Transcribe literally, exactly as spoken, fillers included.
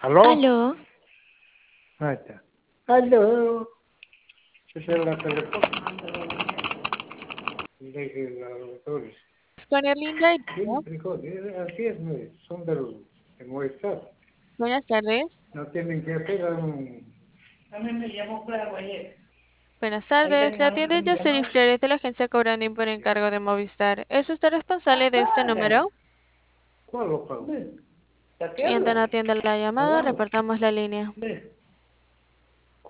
¿Aló? Aló, Ahí está. Aló. Esa es la telefónica de la doctora. con Erlinda y Tiene frijoles, así es, ¿no? Son del, de Movistar. buenas tardes. No tienen que hacer un... A mí me llamó Claro ayer. Buenas Ahí tardes, le terminamos atiende con mi Yaceli llamada. Flores de la agencia Cobranding por encargo de Movistar. ¿Es usted responsable de este Apaga. número? ¿Cuál lo pago? Cliente no Saquearlo. atiende la llamada, Hablamos. reportamos la línea.